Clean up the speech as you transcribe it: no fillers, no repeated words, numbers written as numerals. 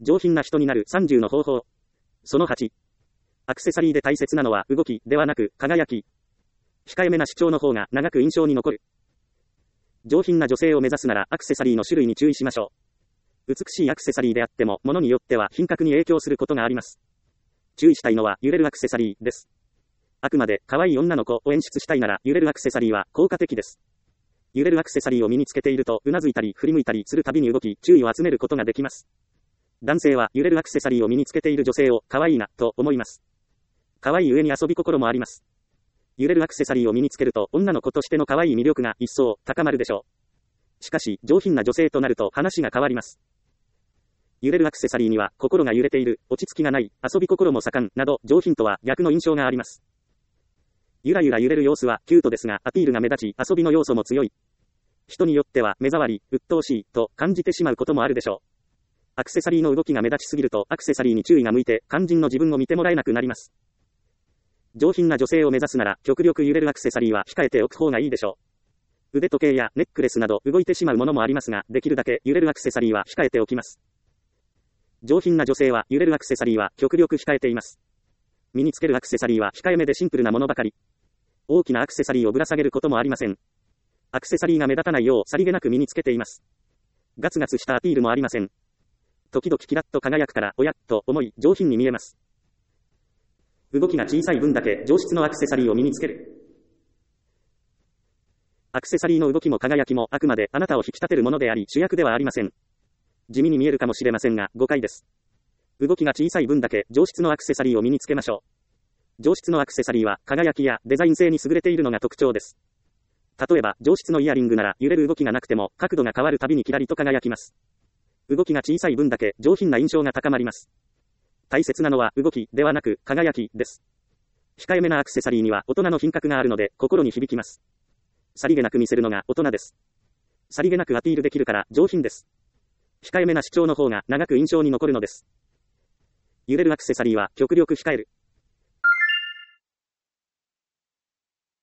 上品な人になる30の方法。その8。アクセサリーで大切なのは動きではなく輝き。控えめな主張の方が長く印象に残る。上品な女性を目指すならアクセサリーの種類に注意しましょう。美しいアクセサリーであっても物によっては品格に影響することがあります。注意したいのは揺れるアクセサリーです。あくまで可愛い女の子を演出したいなら揺れるアクセサリーは効果的です。揺れるアクセサリーを身につけているとうなずいたり振り向いたりするたびに動き注意を集めることができます。男性は揺れるアクセサリーを身につけている女性を可愛いなと思います。可愛い上に遊び心もあります。揺れるアクセサリーを身につけると女の子としての可愛い魅力が一層高まるでしょう。しかし上品な女性となると話が変わります。揺れるアクセサリーには心が揺れている、落ち着きがない、遊び心も盛んなど上品とは逆の印象があります。ゆらゆら揺れる様子はキュートですがアピールが目立ち遊びの要素も強い。人によっては目障り、鬱陶しいと感じてしまうこともあるでしょう。アクセサリーの動きが目立ちすぎるとアクセサリーに注意が向いて肝心の自分を見てもらえなくなります。上品な女性を目指すなら極力揺れるアクセサリーは控えておく方がいいでしょう。腕時計やネックレスなど動いてしまうものもありますができるだけ揺れるアクセサリーは控えておきます。上品な女性は揺れるアクセサリーは極力控えています。身につけるアクセサリーは控えめでシンプルなものばかり。大きなアクセサリーをぶら下げることもありません。アクセサリーが目立たないようさりげなく身につけています。ガツガツしたアピールもありません。時々キラッと輝くからおやっと思い上品に見えます。動きが小さい分だけ上質のアクセサリーを身につける。アクセサリーの動きも輝きもあくまであなたを引き立てるものであり主役ではありません。地味に見えるかもしれませんが誤解です。動きが小さい分だけ上質のアクセサリーを身につけましょう。上質のアクセサリーは輝きやデザイン性に優れているのが特徴です。例えば上質のイヤリングなら揺れる動きがなくても角度が変わるたびにキラリと輝きます。動きが小さい分だけ上品な印象が高まります。大切なのは動きではなく輝きです。控えめなアクセサリーには大人の品格があるので心に響きます。さりげなく見せるのが大人です。さりげなくアピールできるから上品です。控えめな主張の方が長く印象に残るのです。揺れるアクセサリーは極力控える。